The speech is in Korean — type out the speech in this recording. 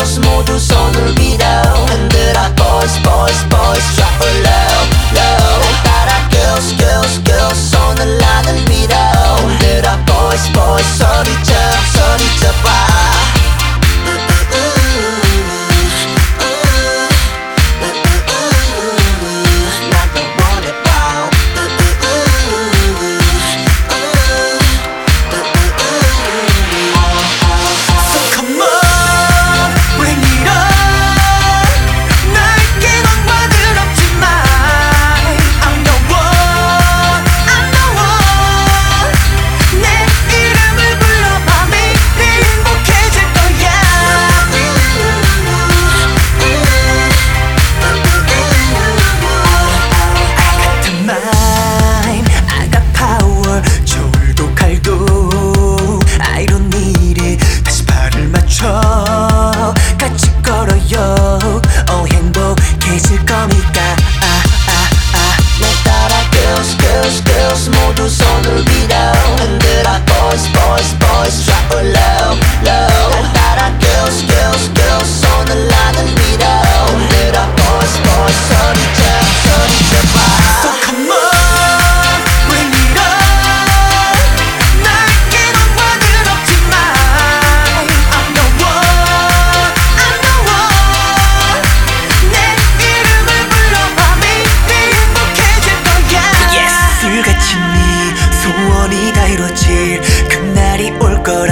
girls 모두 손을 빌어 흔들어 boys boys boys drop it low low 날 따라 girls girls girls 손을 나를 빌어 흔들어 boys boys 소리쳐 소리쳐 봐 모두 손을 빌어 흔들어 boys boys boys drop it low low 날 따라 girls girls girls 손을 나를 빌어 흔들어 boys boys 소리쳐 소리쳐 봐 So come on bring it on 날게 넌 부끄럽지만 I'm the one I'm the one 내 이름을 불러봐 매일 행복해질 거야 Yes 술같이 네 소원이 다 이루어질 그날이 올 거라